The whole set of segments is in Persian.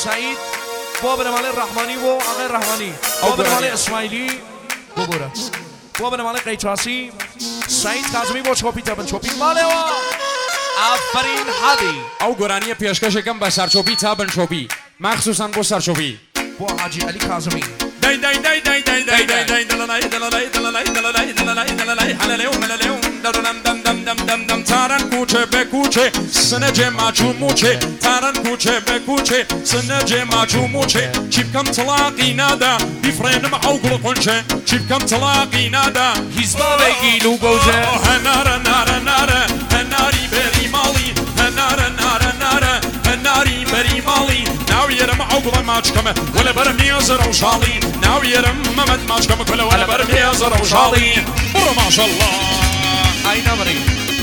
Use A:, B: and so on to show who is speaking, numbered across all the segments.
A: سعید بابر مال رحمانی و آقای رحمانی بابر مال اسماعیلی ببوره بابر مال قیچاسی سعید کاظمی با چوپی تبن چوپی ماله و آفرین هادی
B: او گرانی پیشکشکم با سرچوبی تابن چوبی مخصوصا با سرچوبی
A: با حاجی علی کاظمی
B: دای دای دای دای دای دای دای دای دلالای دلالای دلالای دلالای دلالای دلالای حلاليوم حلاليوم دم دم دم دم دم دم تارن کوچه به کوچه سنجه ماچو موچه تارن کوچه به کوچه سنجه ماچو موچه چیپ کم طلاقی نادا بیفرینم عقل قنچه چیپ کم طلاقی نادا
A: حزبا بگیلو گوزه
B: هناره ناره ناره هناری بری مالی هناره ناره ناره هناری بری مالی ناویرم عقل ماچکمه ولا برم يزر وشالي ناويرم ممد ماچکمه كله ولا برم يزر وشالي برو ما شاء الله
A: ای نمری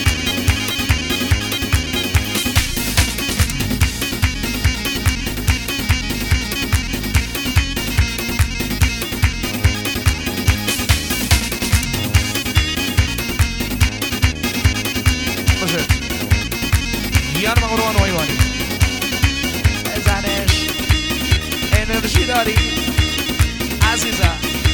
A: دیار مغروان وایوانی بزنش انرژی داری عزیزم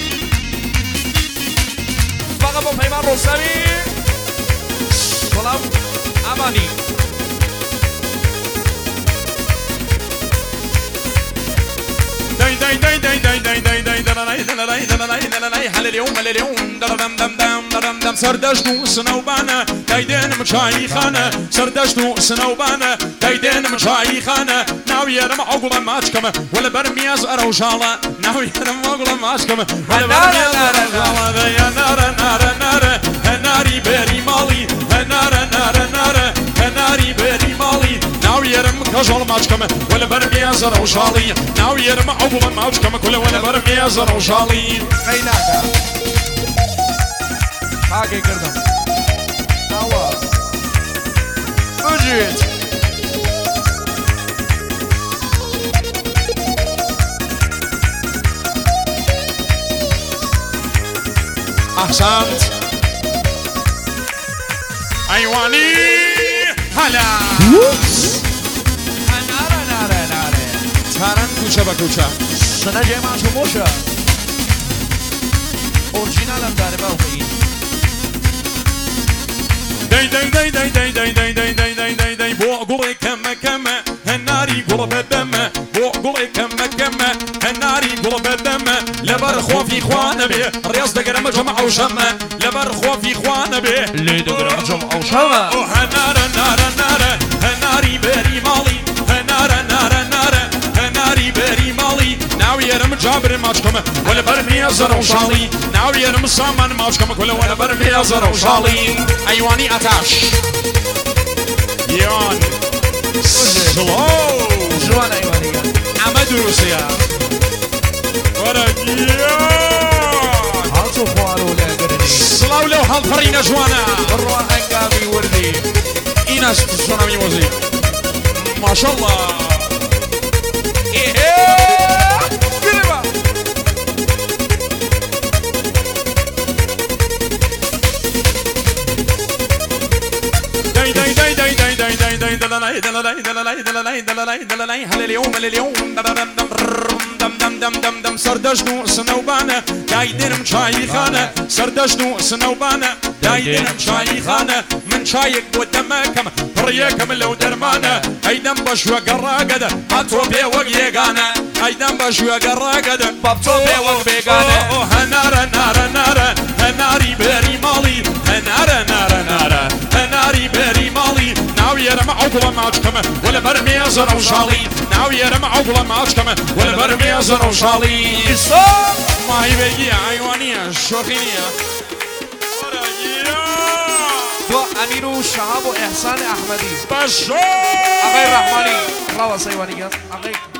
A: فقط با پیمان رستمی سلام امانی
B: داي داي داي داي داي داي داي داي دلالای دلالای دلالای دلالای حلاليوم حلاليوم درم دم دم درم دم سردشتو سنوبانه دايدن مشاي خانه سردشتو سنوبانه دايدن مشاي خانه ناويرم عقل ماچكم ولا برمياز اروشاله ناويرم عقل ماچكم ولا برمياز اروشاله يا نار نار نار هناري بري مالي هنار نار نار هناري بري مالي ناويرم كجول ماچكم ولا برمياز اروشالي ناويرم عقل ماچكم كل ولا برمياز اروشالي
A: خیلاتا آگه کردم آوا بجید
B: احسنت ايواني هلا
A: ناره ناره ناره
B: تارن کوچه با کوچه
A: سنجه من چو موشه اورجینال هم داره باقی
B: داي داي داي داي داي داي داي داي داي داي داي داي بو قولي كم كم هناري قلب الدم بو قولي كم كم هناري قلب الدم لبر خوفي خوانه به رياض دقرم جمع وشم لبر خوفي خوانه به
A: لی دگرم جمع او شما
B: هنار نار نار هناري بري مالي هنار نار نار هناري بري مالي ناويرم جابر ماچكم ولا برمي ازر وشالي ناويرم سامان ماچكم كل ولا برمي ازر وشالي ايواني اتاش يان سلو
A: جوان ایوانی
B: عمد روسيا ورقيان
A: هاتو خوارو لگرنی
B: سلاو لو هالفرين جوانا
A: برو انگامی وردی
B: ايناس تسونامي موزيك ما شاء الله
A: گریبا
B: داي داي داي داي داي داي داي داي دلالای دلالای دلالای دلالای دلالای دلالای حلاليوم حلاليوم دم دم دم دم دم سردشتو سنوبانه دايدنم چای خانه سردشتو سنوبانه دايدنم چای خانه من چایک ودمکم پریکم لو درمانه ایدم بشو قراقده هاتو بي وق يقانه ایدم بشو قراقده
A: بابتو بي وق بيقانه
B: هنار نار نار هناري بري مالي هنار نار نار هناري بري مالي ناويرم عقل ماچكم ولا برمي ازر وشالي ناويرم عقل ماچكم ولا برمي ازر وشالي ما هي بيجي ايوانيه شوخينيه
A: تو امیر و شهاب و احسان احمدی
B: بشو
A: آقای رحمانی راو سیوانی آقای